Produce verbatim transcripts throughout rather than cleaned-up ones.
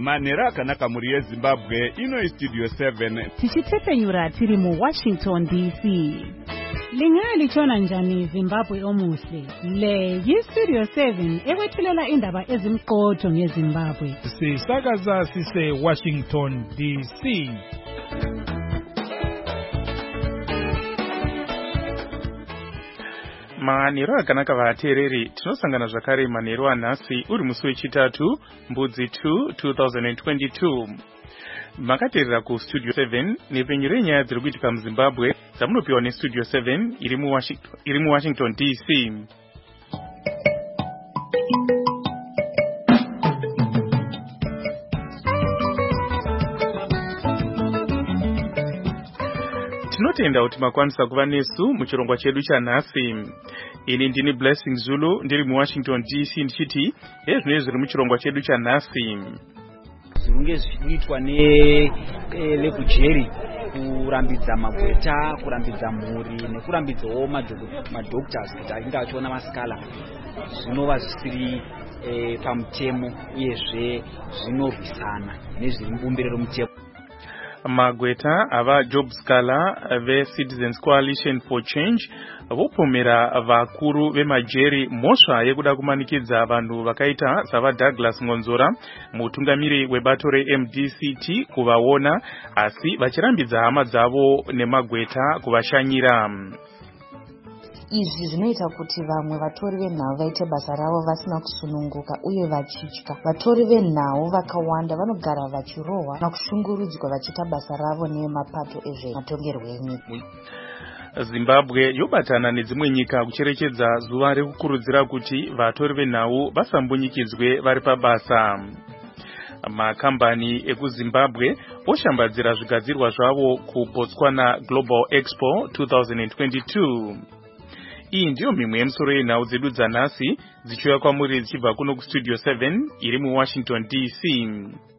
Manera akanaka muri yeZimbabwe ino Studio seven. Tichitepenyura tiri mu Washington D C. Lingali chona njani Zimbabwe omuhle. Le yi Studio seven ekwethulela indaba ezimqotho ngeZimbabwe. Sisakaza sise Washington D C. Manero akanaka vatereri tinosangana zvakare manero anhasi uri musi wechitatu mbudzi two twenty twenty-two. Makaterera ku Studio seven nepenyu renyaya dziri kuitika muZimbabwe dzamunopiwa neStudio seven iri mu Washington, iri mu Washington D C. Tinotenda kuti makwanisa kuva nesu muchirongwa chedu chanhasi. Ini ndini Blessing Zulu ndiri mu Washington D C ndichiti ezvino zviri muchirongwa chedu chanhasi. Zvirunge zvichiitwa ne lekujeri kurambidza magweta, kurambidza mhuri nekurambidzawo madoctors kuti ainge achiona masikala zvinova zvisiri e, pamutemo uyezve zvinorwisana nezviri mubumbiro romutemo. Magweta ava Job Scala ve Citizens Coalition for Change vopomera vakuru vemajeri mhosva yekuda kumanikidza vanhu vakaita sava Douglas Ngonzora mutungamiri webato reM D C T kuvaona asi vachirambidza hama dzavo nemagweta kuvashanyira. Izvi zvinoita kuti vamwe vatori venhau vaite basa ravo vasina kusununguka uye vachitya. Vatori venhau vakawanda vanogara vachirohwa nakushungurudzwa vachiita basa ravo nemapato ezvematongerwo enyika. Zimbabwe yobatana nedzimwe nyika kucherechedza zuva rekukurudzira kuti vatori venhau vasambunyikidzwe vari pabasa. Makambani ekuZimbabwe oshambadzira zvigadzirwa zvavo kuBotswana Global Expo twenty twenty-two. Iyi ndiyo mimwe yemusoro yenhau dzedu dzanhasi dzichiuya kwamuri dzichibva kuno kuStudio seven iri mu Washington D C.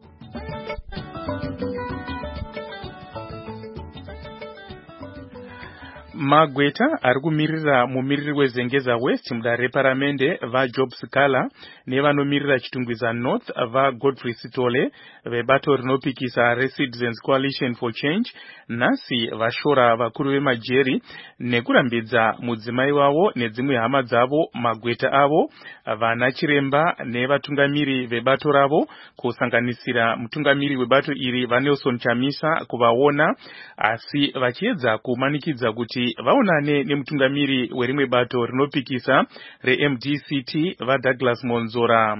Magweta ari kumirira mumiriri weZengeza West mudare reparamende vaJob Scala nevanomirira Chitungwiza North vaGodfrey Sitole vebato rinopikisa reCitizens Coalition for Change nhasi vashora vakuru vemajeri nekurambidza mudzimai wavo nedzimwe hama dzavo magweta avo vana chiremba nevatungamiri vebato ravo kusanganisira mutungamiri webato iri vaNelson Chamisa kuvaona asi vachiedza kumanikidza kuti vaonane nemutungamiri werimwe bato rinopikisa reM D C T vaDouglas Monzora.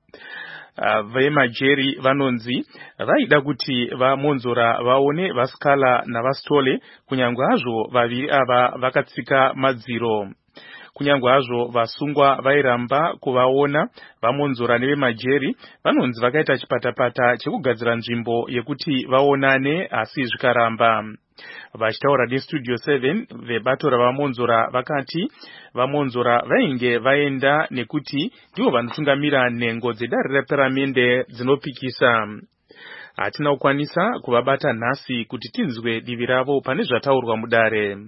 Uh, vemajeri vanonzi vaida kuti vaMonzora vaone vaScala navaStole kunyangwe hazvo vaviri ava vakatsika madziro. Kunyangwe hazvo vasungwa vairamba kuvaona vaMonzora nevemajeri vanonzi vakaita chipatapata chekugadzira nzvimbo yekuti vaonane asi zvikaramba. Vachitaura neStudio seven vebato ravaMonzora vakati vaMonzora vainge vaenda nekuti ndivo vanotungamira nhengo dzedare reparamende dzinopikisa. Hatina kukwanisa kuvabata nhasi kuti tinzwe divi ravo pane zvataurwa mudare.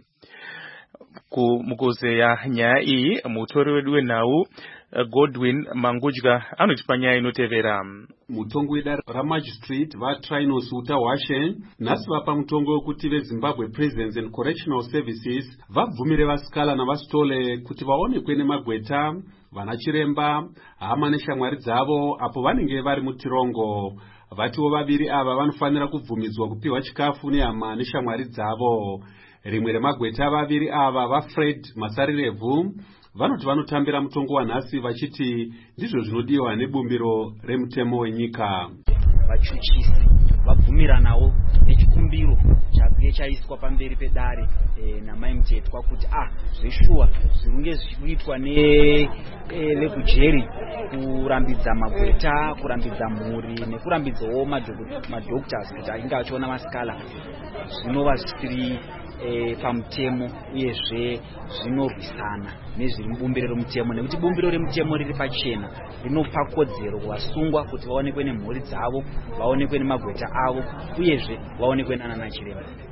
Mukuzeya nyaya iyi mutori wedu wenhau Godwin Mangudya anotipa nyaya inotevera. Mutongo wedare raMagistrate vaTrinos Utawashe nhasi vapa mutongo wekuti veZimbabwe Prisons and Correctional Services vabvumire vaScala navaStole kuti vaonekwe nemagweta, vana chiremba, hama neshamwari dzavo apo vanenge vari mutirongo. Vatiwo vaviri ava vanofanira kubvumidzwa kupiwa chikafu nehama neshamwari dzavo. Rimwe remagweta vaviri ava vaFred Masarirevu vanoti vanotambira mutongo wanhasi vachiti ndizvo zvinodiwa nebumbiro remutemo wenyika. Vachuchisi vabvumiranawo nechikumbiro chakuye chaiswa pamberi pedare e, namai mutetwa kuti ah zveshuwa zvirunge zvichiitwa ne e, lekujeri kurambidza magweta, kurambidza mhuri nekurambidzawo madoctors kuti ainge achiona masikala zvinova zvisiri E, pamutemo uyezve zvinorwisana nezviri mubumbiro romutemo nekuti bumbiro remutemo riri pachena rinopa kodzero kuvasungwa kuti vaonekwe nemhuri dzavo, vaonekwe nemagweta avo uyezve vaonekwe nana chiremba.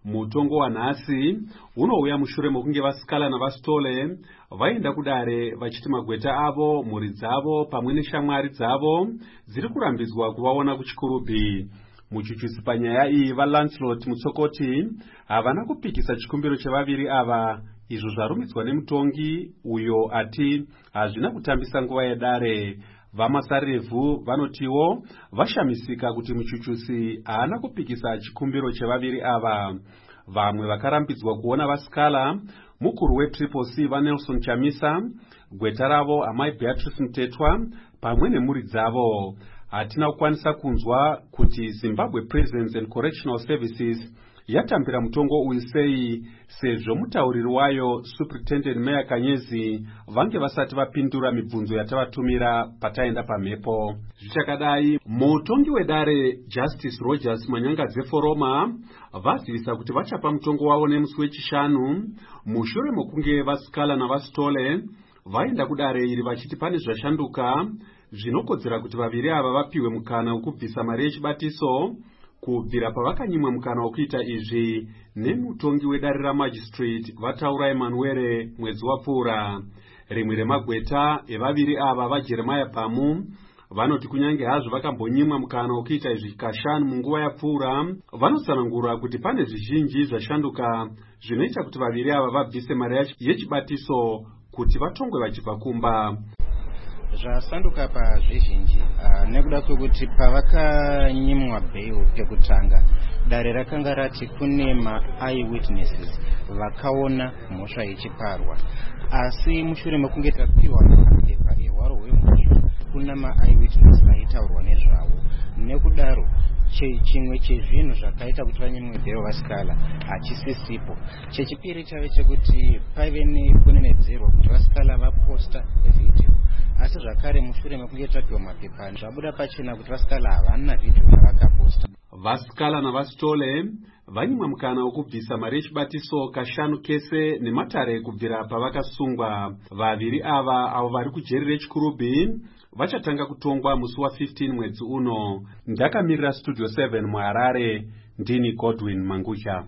Mutongo wanhasi unouya mushure mokunge vasikala navasitole vaenda kudare vachiti magweta avo, mhuri dzavo pamwe neshamwari dzavo dziri kurambidzwa kuvaona kuchikurubhi. Muchuchusi panyaya iyi vaLancelot Mutsokoti havana kupikisa chikumbiro chevaviri ava, izvo zvarumidzwa nemutongi uyo ati hazvina kutambisa nguva yedare. VaMasarevhu vanotiwo vashamisika kuti muchuchusi haana kupikisa chikumbiro chevaviri ava. Vamwe vakarambidzwa kuona vasikala mukuru weTriple C vaNelson Chamisa, gweta ravo amai Beatrice Mutetwa pamwe nemhuri dzavo. Hatina kukwanisa kunzwa kuti Zimbabwe Prisons and Correctional Services yatambira mutongo uyu sei, sezvo mutauriri wayo Superintendent Meya Kanyezi vange vasati vapindura mibvunzo yatavatumira pataenda pamhepo. Zvichakadai, mutongi wedare Justice Rogers Manyangadze Foroma vazivisa kuti vachapa mutongo wavo nemusi wechishanu mushure mokunge vasikala navasitole vaenda kudare iri vachiti pane zvashanduka zvinokodzera kuti vaviri ava vapiwe mukana wekubvisa mari yechibatiso kubvira pavakanyimwa mukana wokuita izvi nemutongi wedare raMagistrate vataura Emmanuel mwedzi wapfuura. Rimwe remagweta evaviri ava vaJeremiah Pamu vanoti kunyange hazvo vakambonyimwa mukana wokuita izvi kashanu munguva yapfuura, vanotsanangura kuti pane zvizhinji zvashanduka zvinoita kuti vaviri ava vabvise mari yechibatiso kuti vatongwe vachibva kumba. Zvasanduka pazvizhinji uh, nekuda kwekuti pavakanyimwa bail pekutanga dare rakanga rati kune ma-eyewitnesses vakaona mhosva ichiparwa, asi mushure mekunge tapiwa mapepa ehwaro hwemhosva kuna ma-eyewitnesses aitaurwa nezvavo. Nekudaro chimwe chezvinhu zvakaita kuti vanyimwe bail vasikala hachisisipo. Chechipiri chave chekuti paive nekunenedzerwa kuti vasikala vaposta video, asi zvakare mushure mekunge tapiwa mapepa zvabuda pachena kuti vasikala havana video yavakaposta. Vasikala navasitole vanyimwa mukana wokubvisa mari yechibatiso kashanu kese nematare kubvira pavakasungwa. Vaviri ava avo vari kujeri rechikurubhi vachatanga kutongwa musi wa15 mwedzi uno. Ndakamirira Studio seven muHarare, ndini Godwin Mangucha.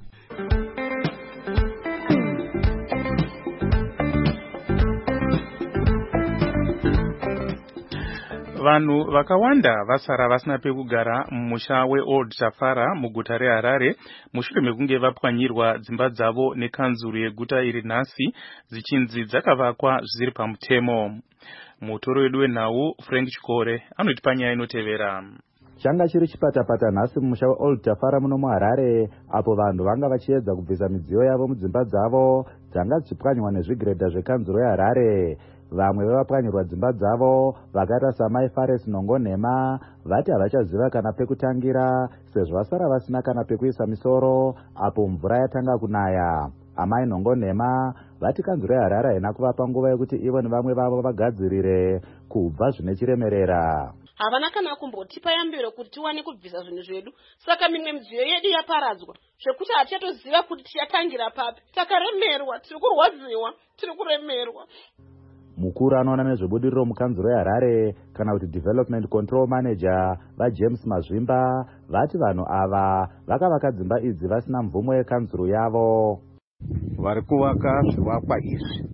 Vanhu vakawanda vasara vasina pekugara mumusha weOld Tafara muguta reHarare mushure mekunge vapwanyirwa dzimba dzavo nekanzuru yeguta iri nhasi dzichinzi dzakavakwa zvisiri pamutemo. Mutoro wedu wenhau Frank Chikore anoti panyaya inotevera. Changa chiri chipatapata nhasi mumusha weOld Tafara muno muHarare, apo vanhu vanga vachiedza kubvisa midziyo yavo mudzimba dzavo dzanga dzichipwanywa nezvigredha zvekanzuro yeHarare. Vamwe vevapwanyirwa dzimba dzavo vakaita samai Fares Nongonhema vati havachaziva kana pekutangira sezvo vasara vasina kana pekuisa misoro apo mvura yatanga kunaya. Amai Nongonhema vati kanzuro yeHarare haina kuvapa nguva yekuti ivo nevamwe vavo vagadzirire kubva zvine chiremerera. Havana kana kumbotipa yambiro kuti tiwane kubvisa zvinhu zvedu, saka mimwe midziyo yedu yaparadzwa zvekuti hatichatoziva kuti tichatangira papi. Takaremerwa, tiri kurwadziwa, tiri kuremerwa. Mukuru anoona nezvebudiriro mukanzuro yeHarare kana kuti Development Control Manager vaJames Mazvimba vati vanhu ava vakavaka dzimba idzi vasina mvumo yekanzuro yavo. Vari kuvaka zvivakwa izvi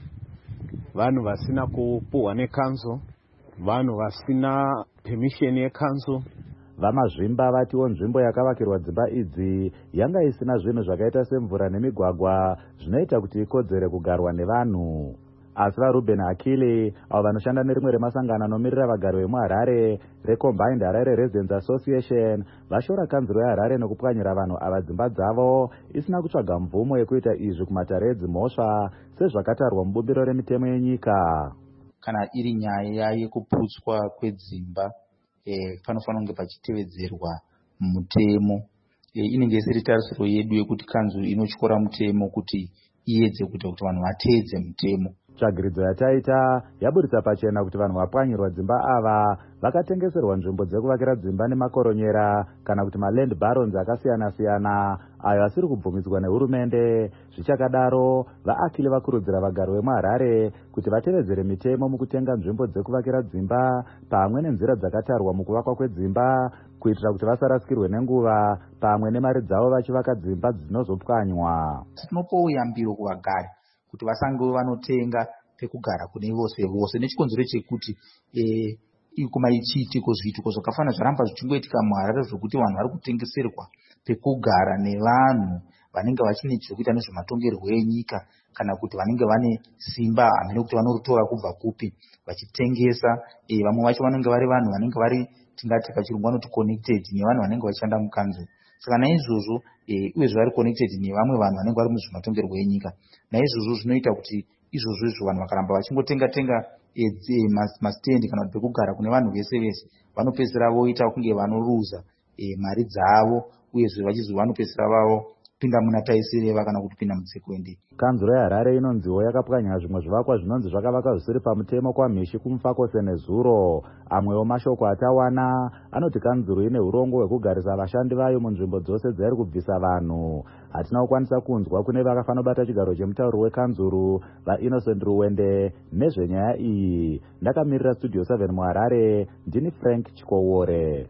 vanhu vasina kupuhwa nekanzuro, vanhu vasina permission yekanzuro. VaMazvimba vatiwo nzvimbo yakavakirwa dzimba idzi yanga isina zvinhu zvakaita semvura nemigwagwa zvinoita kuti ikodzere kugarwa nevanhu. Asi vaRuben Akili avo vanoshanda nerimwe remasangano anomirira vagari vemuHarare reCombined Harare Residents Association vashora kanzuro yeHarare nekupwanyira vanhu ava dzimba dzavo isina kutsvaga mvumo yekuita izvi kumatare edzimhosva sezvakatarwa mubumbiro remitemo yenyika. Kana iri nyaya yekuputswa kwedzimba eh, panofanira kunge pachitevedzerwa mutemo. Eh, inenge isiri tarisiro yedu yekuti kanzuro inotyora mutemo kuti iedze kuita kuti vanhu vateedze mutemo. tsvagiridzo yataita yaburitsa pachena kuti vanhu vapwanyirwa dzimba ava vakatengeserwa nzvimbo dzekuvakira dzimba nemakoronyera kana kuti maland barons akasiyana-siyana ayo asiri kubvumidzwa nehurumende. Zvichakadaro, vaakili vakurudzira vagari vemuharare kuti vatevedzere mitemo mukutenga nzvimbo dzekuvakira dzimba pamwe nenzira dzakatarwa mukuvakwa kwedzimba kuitira kuti vasarasikirwe nenguva pamwe nemari dzavo vachivaka dzimba dzinozopwanywa. Tinopowo yambiro kuvagari kuti vasange vanotenga pekugara kune vose vose nechikonzero chekuti eh kumaichitiko zviitiko zvakafanana zvaramba zvichingoitika muharare zvokuti vanhu vari kutengeserwa pekugara nevanhu vanenge vachine zvekuita nezvematongerwo enyika kana kuti vanenge vane simba hamene kuti vanorutora kubva kupi vachitengesa. E, vamwe vacho vanenge vari vanhu vanenge vari tingati pachirungu vanoti connected nevanhu vanenge vachishanda mukanzo. Saka naizvozvo e, uyezve vari connected nevamwe vanhu vanenge vari muzvematongerwo enyika. Naizvozvo zvinoita kuti izvozvo izvo vanhu vakaramba vachingotenga tenga e, mastendi kana kuti pekugara kune vanhu vese vese vanopedzisira voita kunge vanoruza e, mari dzavo uyezve vachizvi vanopedzisira vavo pinda muna taisireva kana kuti pinda mutsekwende. Kanzuro yeHarare inonziwo yakapwanya zvimwe zvivakwa zvinonzi zvakavakwa zvisiri pamutemo kwamhishi kumufakose nezuro. Amwewo mashoko atawana anoti kanzuro ine urongo hwekugarisa vashandi vayo munzvimbo dzose dzairi kubvisa vanhu. Hatina kukwanisa kunzwa kune vakafanira kubata chigaro chemutauro wekanzuro vaInnocent Ruwende nezvenyaya iyi. Ndakamirira studio seven muHarare, ndini Frank Chikowore.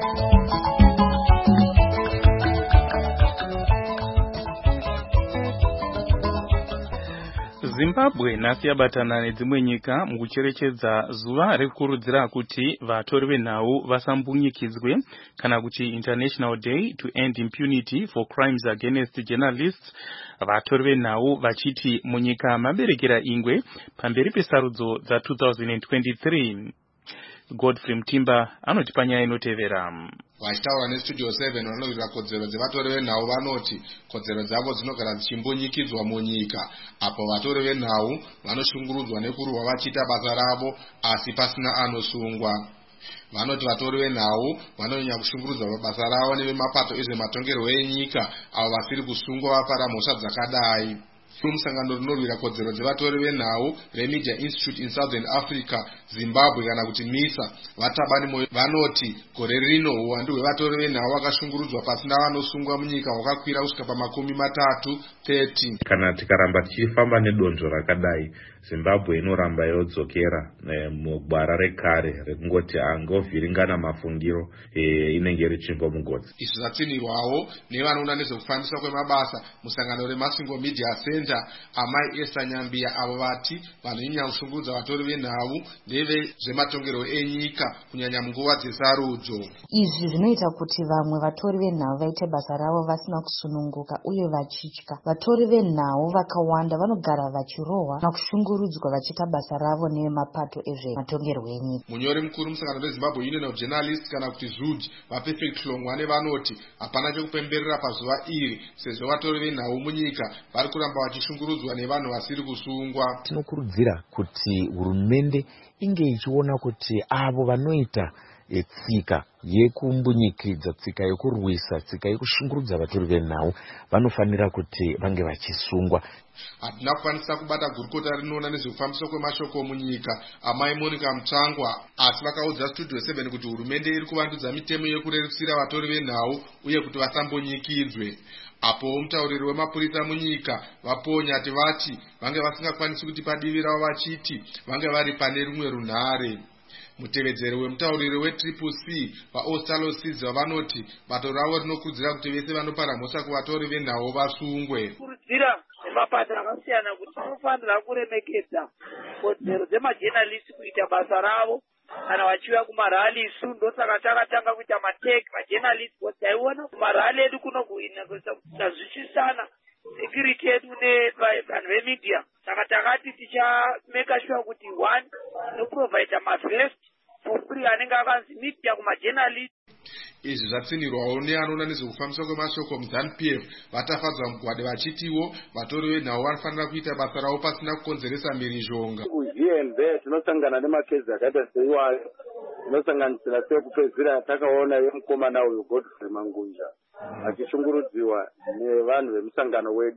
Zimbabwe nhasi yabatana nedzimwe nyika mukucherechedza zuva rekukurudzira kuti vatori venhau vasambunyikidzwe kana kuti International Day to End Impunity for Crimes Against Journalists. Vatori venhau vachiti munyika maberekera ingwe pamberi pesarudzo dza two thousand twenty-three. Godfrey Mtimba anoti panyaya inotevera. Vachitaura nestudio seven vanovira kodzero dzevatori venhau vanoti kodzero dzavo dzinogara dzichimbunyikidzwa munyika apo vatori venhau vanoshungurudzwa nekurwa vachiita basa ravo asi pasina anosungwa. Vanoti vatori venhau vanonyanya kushungurudzwa pabasa ravo nevemapato ezvematongerwo enyika avo vasiri kusungwa vapara mhosva dzakadai. Musangano rinorwira kodzero dzevatori venhau reMedia Institute in Southern Africa, Zimbabwe kana kuti MISA vatabani moyo vanoti gore rino uwandu hwevatori venhau vakashungurudzwa pasina vanosungwa munyika hwakakwira kusvika pamakumi matatu thirty. Kana tikaramba tichifamba nedonzvo rakadai, Zimbabwe inoramba yodzokera e, mugwara rekare rekungoti angovhiringana mafungiro e, inenge iri chimbo mugodzi. Izvi zvatsinirwawo nevanoona nezvekufambiswa kwemabasa musangano reMasingo Media Center amai Esther Nyambia avo vati vanonyanya kushungurudza vatori venhau nevezvematongerwo enyika kunyanya munguva dzesarudzo. Izvi zvinoita kuti vamwe vatori venhau vaite basa ravo vasina kusununguka uye vachitya. Vatori venhau vakawanda vanogara vachirohwa nakushungurudzwa vachiita basa ravo nevemapato ezvematongerwo enyika. Munyori mukuru musangano reZimbabwe Union of Journalists kana kuti Z U D vaPerfect Longwane vanoti hapana chekupemberera pazuva iri sezvo vatori venhau munyika vari kuramba vachishungurudzwa nevanhu vasiri kusungwa. Tinokurudzira kuti hurumende inge ichiona kuti avo vanoita tsika yekumbunyikidzwa, tsika yekurwisa, tsika yekushungurudza vatori venhau vanofanira kuti vange vachisungwa. Hatina kukwanisa kubata gurukota rinoona nezvekufambiswa kwemashoko munyika amai Monica Mutsvangwa, asi vakaudza studio seven kuti hurumende iri kuvandudza mitemo yekurerusira vatori venhau uye kuti vasambunyikidzwe. Apo mutauriri wemapurisa munyika Vaponyati vati vange vasingakwanisi kuti padivi ravo vachiti vange vari pane rumwe runhare. Mutevedzeri wemutauriri weTriple C vaOstalo Sizwa vanoti bato ravo rinokurudzira kuti vese vanopara mhosva kuvatori venhau vasungwe. Kurudzira mapato akasiyana kuti anofanira kuremekedza kodzero dzemajenalisti kuita basa ravo kana vachiuya kumarali. Isu ndosaka takatanga kuita mateki majenalisti kuti taiona kumarali edu kunokuina kuzvisisana security yedu nevanhu vemedia. Saka takati tichameka sure kuti one noprovide mavest for free anenge akanzi media kumajenalisti. Izvi zvatsinirwawo neanoona nezvekufambiswa kwemashoko muZANU-P F vatafadzwa mugwade vachitiwo vatori venhau vanofanira kuita basa ravo pasina kukonzeresa mhirizhonga. Ku-V N B tinosangana nemakezi akaita seiwayo, tinosanganisira sekupedzisira takaona yemukomana uyu Godfrey Mangunja achishungurudziwa nevanhu vemusangano wedu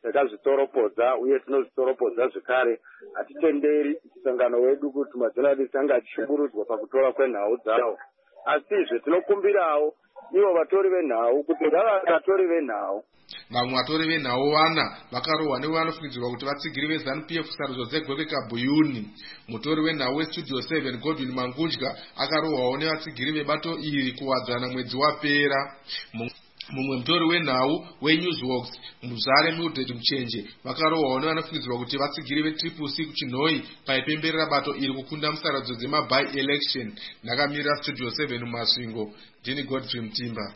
takazvitoropodza uye tinozvitoropodza zvekare. Hatitenderi musangano wedu kuti majournalist anga achishungurudzwa pakutora kwenhau dzavo, asizve tinokumbirawo ivo vatori venhau kuti ngavavatori venhau. Vamwe vatori venhau vana vakarohwa nevo vanofungidzirwa kuti vatsigiri veZanu P F sarudzo dzegwekwe Kabuyuni. Mutori wenhau weStudio seven Godwin Mangudya akarohwawo nevatsigiri vebato iri kuwadzana mwedzi wapera. Mumwe mutori wenhau weNewsworks Muzare Mildred Muchenje vakarohwawo nevanofungidzirwa kuti vatsigiri veTriple C kuChinhoi paipemberera bato iri kukunda musarudzo dzemaby election. Ndakamirira Studio seven mumasvingo, ndini Godfrey Mutimba.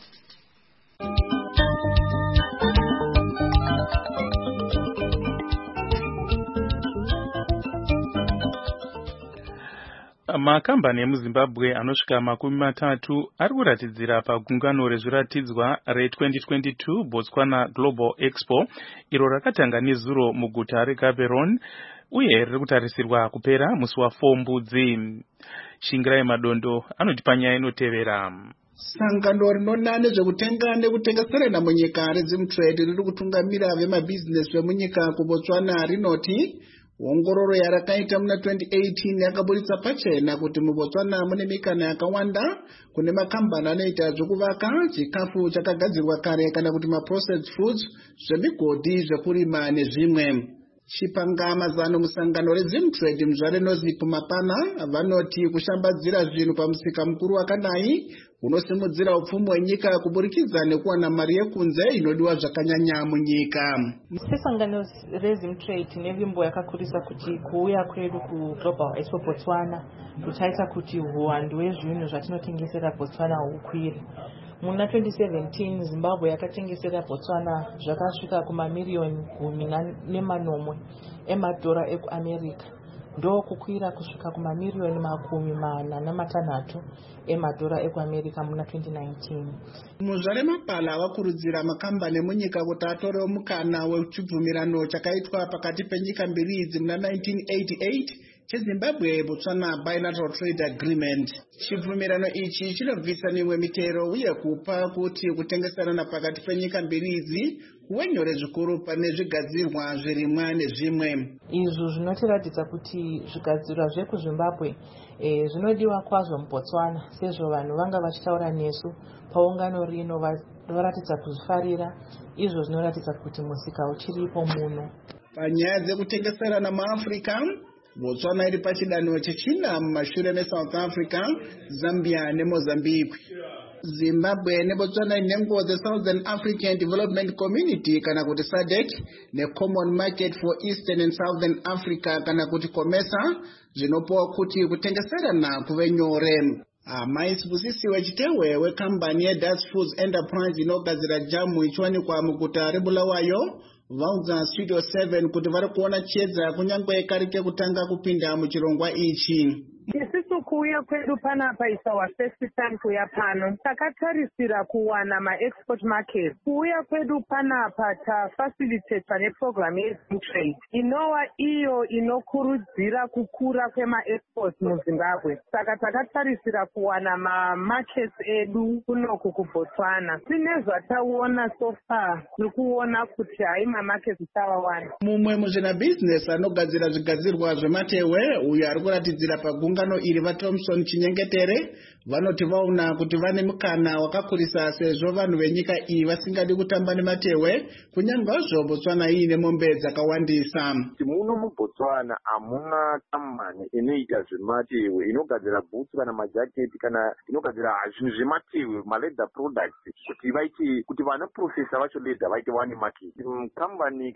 Makambani emuZimbabwe anosvika makumi matatu ari kuratidzira pagungano rezviratidzwa re-twenty twenty-two Botswana Global Expo, iro rakatanga nezuro muguta reGaborone uye riri kutarisirwa kupera musi wa4 Mbudzi. Shingirai Madondo anoti panyaya inotevera. Sangano rinona nezvekutenga nekutengeserana munyika reZimtrade riri kutungamira vemabhizinesi vemunyika kuBotswana rinoti ongororo yarakaita muna twenty eighteen yakaburitsa pachena kuti muBotswana mune mikana yakawanda kune makambani anoita zvekuvaka, chikafu chakagadzirwa kare kana kuti maprocessed foods, zvemigodhi, zvekurima nezvimwe. Chipangamazano musangano reZimtrade muzvare nozipo mapana vanoti kushambadzira zvinhu pamusika mukuru wakadai unosimudzira upfumi hwenyika kuburikidza nekuwana mari yekunze inodiwa zvakanyanya munyika. Sesangano reZimtrade nevimbo yakakurisa kuti kuuya kwedu kuGlobal Expo Botswana kuchaita kuti uwandu hwezvinhu zvatinotengesera Botswana hukwire. Muna twenty seventeen Zimbabwe yakatengesera Botswana zvakasvika kumamiliyoni gumi nemanomwe emadhora ekuAmerica, ndo kukwira kusvika kumamiliyoni makumi mana namatanhatu emadhora ekuAmerica muna twenty nineteen. Muzvare mapala vakurudzira makambani emunyika kuti atorewo mukana wechibvumirano chakaitwa pakati penyika mbiri idzi muna nineteen eighty-eight cheZimbabwe Botswana Bilateral Trade Agreement. Chibvumirano ichi chinobvisa mimwe mitero uye kupa kuti kutengeserana pakati penyika mbiri idzi kuve nyore zvikuru pane zvigadzirwa zvirimwa nezvimwe. Izvo zvinotiratidza kuti zvigadzirwa zvekuZimbabwe e, zvinodiwa kwazvo muBotswana, sezvo vanhu vanga vachitaura nesu paungano rino varatidza kuzvifarira. Izvo zvinoratidza kuti musika uchiripo muno. Panyaya dzekutengeserana muAfrica, Botswana iri pachidanho chechina mumashure meSouth Africa, Zambia neMozambique. Zimbabwe neBotswana inengo the Southern African Development Community kana kuti S A D C neCommon Market for Eastern and Southern Africa kana kuti COMESA zvinopowa kuti kutengeserana kuve nyore. Amais Busisiwe Chitewe wekambani yeDutch Foods Enterprise inogadzira jamu ichiwanikwa muguta reBulawayo vaudza Studio seven kuti vari kuona chiedza kunyangwe kari kekutanga kupinda muchirongwa ichi. Isusu kuuya kwedu panapa is our first time kuya pano. Takatarisira kuwana ma-export market. Kuuya kwedu panapa tafacilitata neprogram yeZimtrade inova iyo inokurudzira kukura kwema-exports muZimbabwe. Saka takatarisira kuwana ma-markets edu kunoku kuBotswana. Tine zvataona so far nikuona kuti hai ma-markets tavawana. Mumwe muzvinabusiness anogadzira zvigadzirwa zvematewe uyo ari kuratidzira pagunga ngano iri vaThompson Chinyengetere vanoti vaona kuti vane mukana wakakurisa sezvo vanhu venyika iyi vasingadi kutamba nematewe kunyangazvo Botswana ine mombe dzakawandisa. Muno muBotswana amuna kambani inoita zvematewe inogadzira boots kana majaketi kana inogadzira zvinhu zvematewe ma-leather products kuti vaiti kuti vana profesa vacho leather vaite wani market. Kambani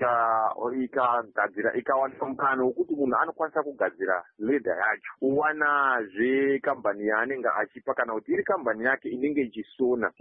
ikagadzira ikawaniswa mukana wekuti munhu anokwanisa kugadzira leather yacho wana zvekambani yaanenge achipa kana kuti iri kambani yake inenge ichisona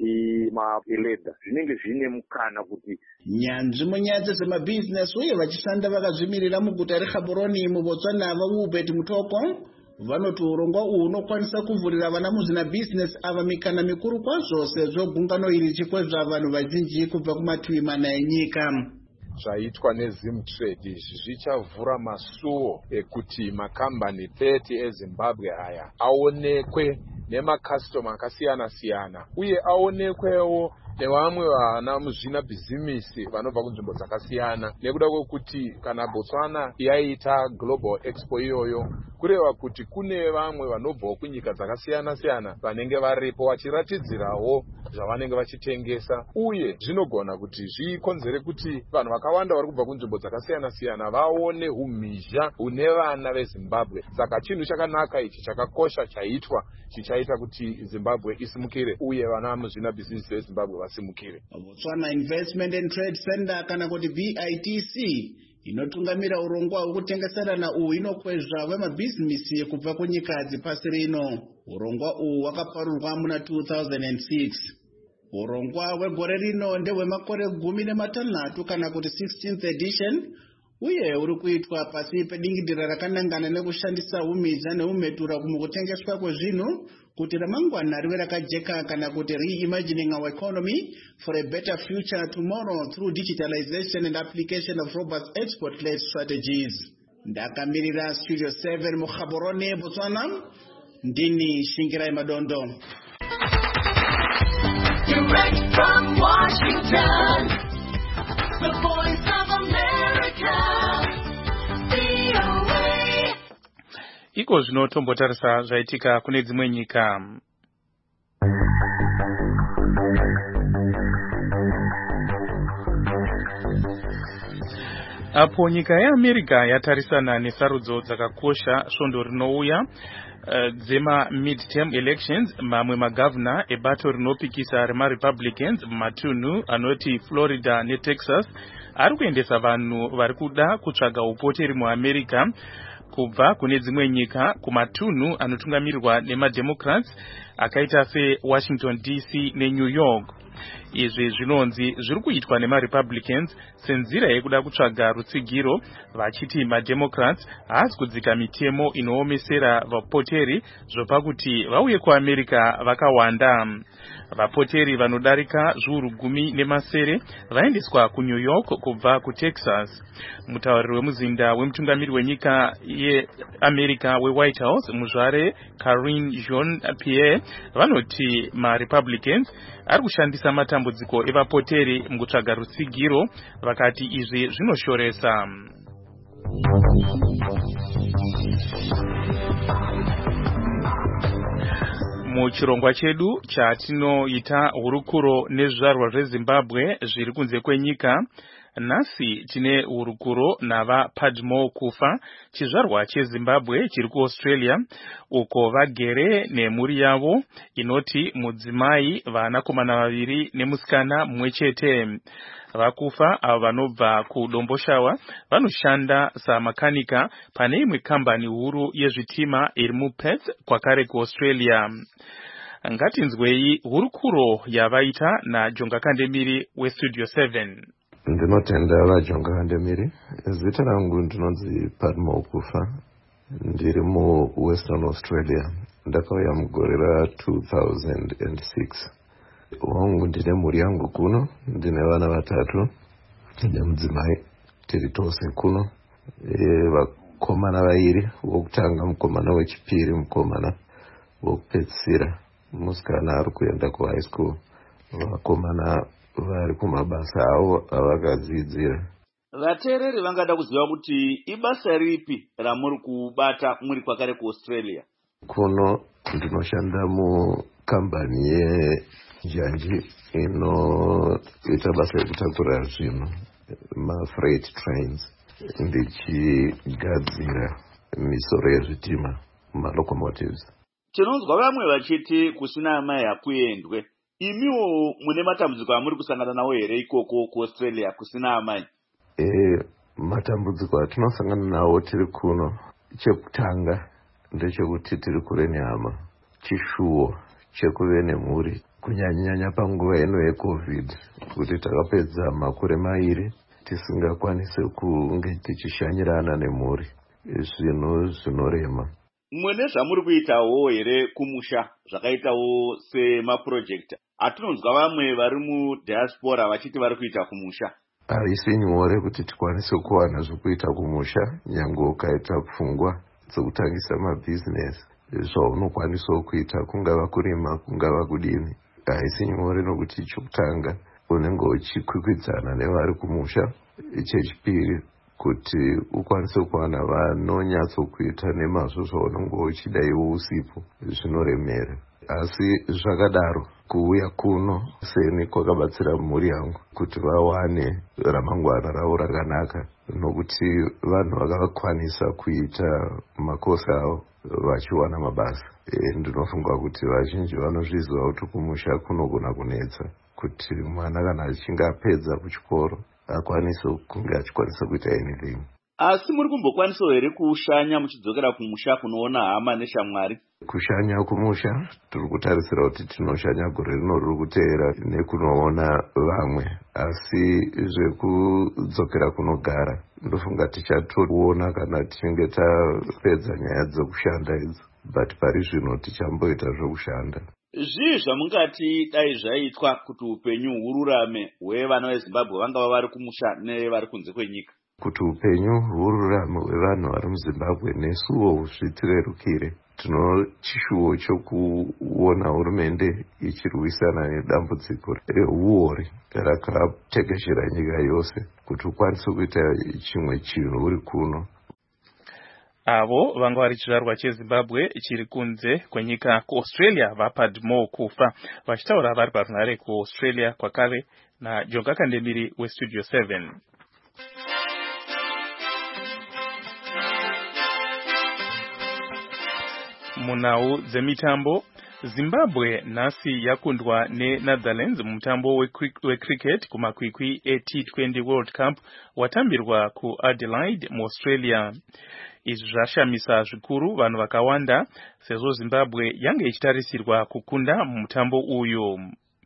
maledha zvinenge zvine mukana kuti nyanzvi munyaya dzezvemabhizinesi uye vachishanda vakazvimirira muguta reGaborone muBotswana vaUbert Mutoko vanoti urongwa uhu unokwanisa kuvhurira vana muzvinabhizinesi ava mikana mikuru kwazvo sezvo gungano iri chikwezva vanhu vazhinji kubva kumativi mana enyika. Zvaitwa neZimtrade izvi zvichavhura masuo ekuti makambani thirty eZimbabwe aya aonekwe nemakastoma akasiyana siyana uye aonekwewo nevamwe vana muzvina bhizimisi vanobva kunzvimbo dzakasiyana, nekuda kwekuti kana Botswana yaita global expo iyoyo kureva kuti kune vamwe vanobvawo kunyika dzakasiyana siyana vanenge varipo vachiratidzirawo zvavanenge vachitengesa, uye zvinogona kuti zvikonzere kuti vanhu vakawanda vari kubva kunzvimbo dzakasiyana siyana vaone umhizha une vana veZimbabwe. Saka chinhu chakanaka ichi chakakosha chaitwa chichaita kuti Zimbabwe isimukire uye vana muzvina bhizinesi veZimbabwe vasimukire. Botswana Investment and Trade Center kana kuti B I T C inotungamira urongwa hwekutengeserana uhu inokwezva vemabhizinesi kubva kunyika dzipasi rino. Urongwa uhu hwakaparurwa muna two thousand six. Urongwa hwegore rino ndehwemakore gumi nematanhatu kana kuti sixteenth edition, uye uri kuitwa pasi pedingidira rakanangana nekushandisa umhizha neumhetura mukutengeswa kwezvinhu kuti ramangwana rive rakajeka kana kuti reimagining our economy for a better future tomorrow through digitalization and application of robust export-led strategies. Ndakamirira Studio seven muKhaborone, Botswana, ndini Shingirai Madondo. Direct from Washington, the voice of America, V O A. Iko zvino tombotarisa zvaitika kune dzimwe nyika. Apo nyika yeAmerica yatarisana nesarudzo dzakakosha svondo rinouya Uh, dzema midterm elections, mamwe magavana ebato rinopikisa remaRepublicans matunhu anoti Florida neTexas ari kuendesa vanhu vari kuda kutsvaga upoteri muAmerica kubva kune dzimwe nyika kumatunhu anotungamirirwa nemademocrats akaita seWashington D C neNew York. Izvi zvinonzi zviri kuitwa nemaRepublicans senzira yekuda kutsvaga rutsigiro, vachiti mademocrats haasi kudzika mitemo inoomesera vapoteri zvopa kuti vauye kuAmerica vakawanda. Vapoteri vanodarika zviuru gumi nemasere vaendeswa kuNew York kubva kuTexas. Mutauriri wemuzinda wemutungamiri wenyika yeAmerica weWhite House, muzvare Karine Jean-Pierre, vanoti maRepublicans ari kushandisa matambudziko evapoteri mukutsvaga rutsigiro, vakati izvi zvinoshoresa. Muchirongwa chedu chatinoita hurukuro nezvizvarwa zveZimbabwe zviri kunze kwenyika, nhasi tine hurukuro nava Padmo Kufa, chizvarwa cheZimbabwe chiri kuAustralia, uko vagere nemhuri yavo inoti mudzimai, vanakomana vaviri nemusikana mumwe chete. Vakufa avo vanobva kuDomboshawa vanoshanda samakanika pane imwe kambani huru yezvitima iri muPerth kwakare kuAustralia. Ngatinzwei hurukuro yavaita naJonga Kandemiri weStudio seven. Ndinotenda vaJonga Kandemiri. Zita rangu ndinonzi Padmo Kufa, ndiri muWestern Australia. Ndakauya mugore ra two thousand six. Wangu ndine mhuri yangu kuno, ndine vana vatatu, ndine mudzimai tiri tose kuno, e, vakomana vairi, wokutanga mukomana wechipiri, mukomana wokupedzisira, musikana ari kuenda kuhigh school, vakomana vari kumabasa avo avakadzidzira. Vateereri vangada kuziva kuti ibasa ripi ramuri kubata muri kwakare kuAustralia? Kuno ndinoshanda mukambani ye Njanji inoita basa rekutakura zvinhu, ma-freight trains, ndichigadzira misoro yezvitima, ma-locomotives. Tinonzwa vamwe vachiti kusina amai hakuendwe. Imiwo mune matambudziko amuri kusangana nawo here ikoko kuAustralia kusina amai? Eh, matambudziko atinosangana nawo tiri kuno, chekutanga ndechekuti tiri kure nehama, chishuwo chekuve nemhuri, kunyanya panguva ino yeCovid, kuti takapedza makore mairi tisingakwanise kunge tichishanyirana nemhuri, zvinhu zvinorema. Mune zvamuri kuitawo here kumusha zvakaitawo semapurojekta? Atinonzwa vamwe vari mudiaspora vachiti vari kuita kumusha. Haisi nyore kuti tikwanise kuwana zvokuita kumusha, nyange ukaita pfungwa dzokutangisa mabhizinesi, zvaunokwanisa kuita, kungava kurima, kungava kudini, haisi nyore nokuti chokutanga unenge uchikwikwidzana nevari kumusha. Chechipiri kuti ukwanise kuwana vanonyatsokuita nemazvo zvaunenge uchida iwo usipo zvinoremera. Asi zvakadaro kuuya kuno seni kwakabatsira mhuri yangu kuti vawane ramangwana ravo rakanaka, nokuti vanhu vakakwanisa kuita makosi avo vachiwana mabasa. E, ndinofunga kuti vazhinji vanozviziva kuti kumusha kunogona kunetsa, kuti mwana kana achinge apedza kuchikoro akwanise kunge achikwanisa kuita anything. Asi muri kumbokwanisawo here kushanya muchidzokera kumusha kunoona hama neshamwari? Kushanya kumusha tiri kutarisira kuti tinoshanya gore rino riri kuteera nekunoona vamwe, asi zvekudzokera kunogara ndofunga tichatoona kana tichinge tapedza nyaya dzokushanda idzi, but pari zvino tichamboita zvokushanda. Zvii zvamungati dai zvaitwa kuti upenyu hururame hwevana veZimbabwe vangava vari kumusha nevari kunze kwenyika? Kuti upenyu hururame hwevanhu vari muZimbabwe nesuwo zvitirerukire, tino chishuwo chokuona hurumende ichirwisana nedambudziko reuori rakatekeshera nyika yose, kuti ukwanise kuita chimwe chinhu uri kuno. Avo vanga vari chizvarwa cheZimbabwe chiri kunze kwenyika kuAustralia vaPadmo kufa, vachitaura vari parunhare kuAustralia kwakare naJonga Kandemiri weStudio seven. Munhau dzemitambo, Zimbabwe nhasi yakundwa neNetherlands mumutambo wecricket kumakwikwi eT twenty World Cup watambirwa kuAdelaide muAustralia. Izvi zvashamisa zvikuru vanhu vakawanda sezvo Zimbabwe yange ichitarisirwa kukunda mumutambo uyu.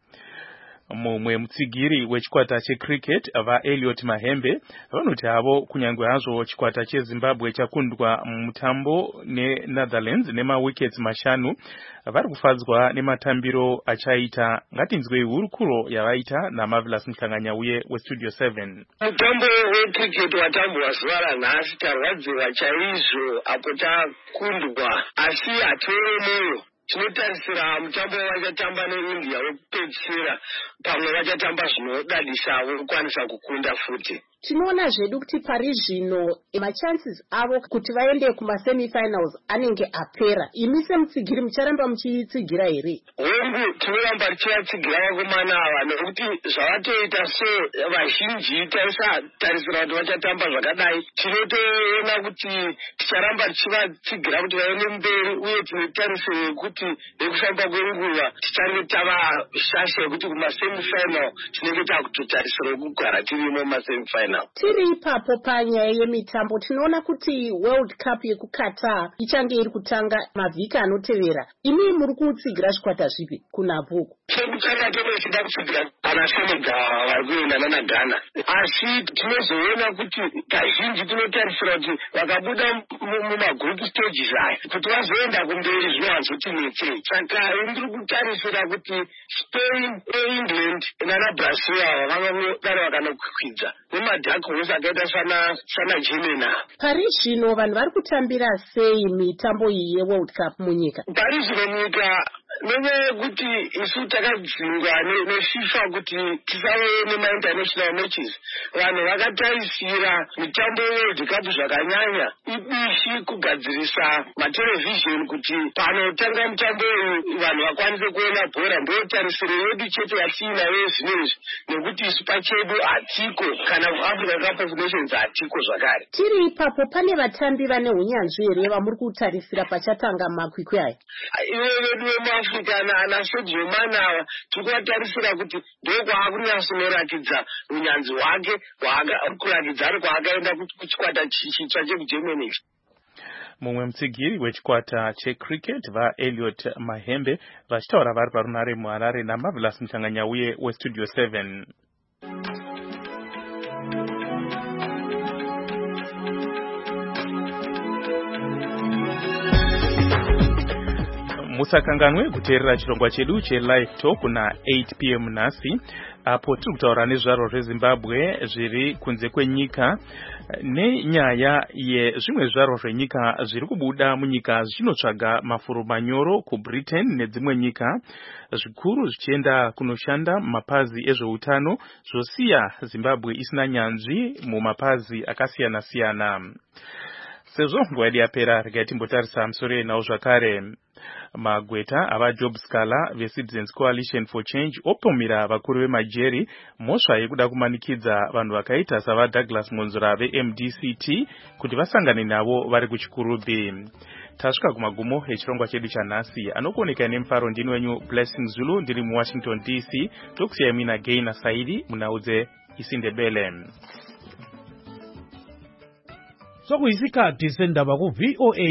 Mumwe mutsigiri wechikwata checricket vaElliot Mahembe vanoti havo kunyange hazvo chikwata cheZimbabwe chakundwa mumutambo neNetherlands nemawickets mashanu, vari kufadzwa nematambiro achaita. Ngatinzwei hurukuro yavaita naMarvelous Mhlanganyauye weStudio seven. Mutambo wecricket watambwa zuva ranhasi tarwadziwa chaizvo apo takundwa, asi hatiore moyo. Tinotarisira mutambo vachatamba neIndia wekupedzisira, pamwe vachatamba zvinodadisa vokwanisa kukunda futi. Tinoona zvedu kuti pari zvino machances avo kuti vaende kumasemifinals anenge apera. Imi semutsigiri mucharamba muchitsigira here? Hongu tinoramba tichivatsigira vakomana ava nokuti zvavatoita so vazhinji tarisatarisira kuti vachatamba zvakadai. Tinotoona kuti ticharamba tichivatsigira kuti vaende mberi, uye tinotarisira kuti nekufamba kwenguva tichange tava shasha yekuti kumasemifinal tinenge takutotarisira kugara tirimo mumasemifinal. Tiri ipapo panyaya yemitambo, tinoona kuti World Cup yekuKatar ichange iri kutanga mavhiki anotevera. Imi muri kutsigira chikwata zvipi kunapuku? Chekutanga tonochida kutsigira ana Senegal vari kuendana naGhana, asi tinozoona kuti kazhinji tinotarisira kuti vakabuda mumagroup stages aya kuti vazoenda kumberi zvinowanzotinetsei. Saka ndiri kutarisira kuti Spain, England nanaBrazil ava vangangodaro vakanokwikwidzwa nemadhaki hose akaita sana sana Germany. Pari zvino vanhu vari kutambira sei mitambo iyi yeWorld Cup munyika? Pari zvino munyika nenyaya yekuti isu takadzingwa neFIFA kuti tisave nemainternational matches, vanhu vakatarisira mitambo yeWorld Cup zvakanyanya ibishi kugadzirisa matelevhizheni kuti panotanga mutambo uyu vanhu vakwanise kuona bhora. Ndotarisiro yedu chete yatiinayo zvinezvi, nekuti isu pachedu hatiko, kana kuAfrica Cup of Nations hatiko zvakare. Tiri ipapo pane vatambi vane hunyanzvi here vamuri kutarisira pachatanga makwikwi aya? Ivo vedu vemuAfrica ana Sergio Manawa tiri kuvatarisira kuti ndokwaakunyatsonoratidza unyanzvi hwake kurakidza ari kwaakaenda kuchikwata chitsva chekuGermany. Mumwe mutsigiri wechikwata checricket vaElliot Mahembe vachitaura vari parunhare muHarare naMarvelous Mhlanganyauye weStudio seven. musakanganwe kuteerera chirongwa chedu chelive talk na eight p m nhasi apo tiri kutaura nezvaro zvezimbabwe zviri kunze kwenyika nenyaya yezvimwe zvaro zvenyika zviri kubuda munyika zvichinotsvaga mafuro manyoro kubritain nedzimwe nyika zvikuru zvichienda kunoshanda mumapazi ezveutano zvosiya zimbabwe isina nyanzvi mumapazi akasiyana-siyana. Sezvo nguva yedu yapera regai timbotarisa musoro yenhau zvakare. Magweta ava Job Scala veCitizens Coalition for Change opomera vakuru vemajeri mhosva yekuda kumanikidza vanhu vakaita sava Douglas Monzora veM D C T kuti vasangane navo vari kuchikurubhi. Tasvika kumagumo echirongwa chedu chanhasi anokuoneka nemufaro ndini wenyu Blessing Zulu ndiri muWashington D C tokusiyai mina Gaina Saidi munhau dzeIsindebele. Sokuyisikhathi sendaba ku V O A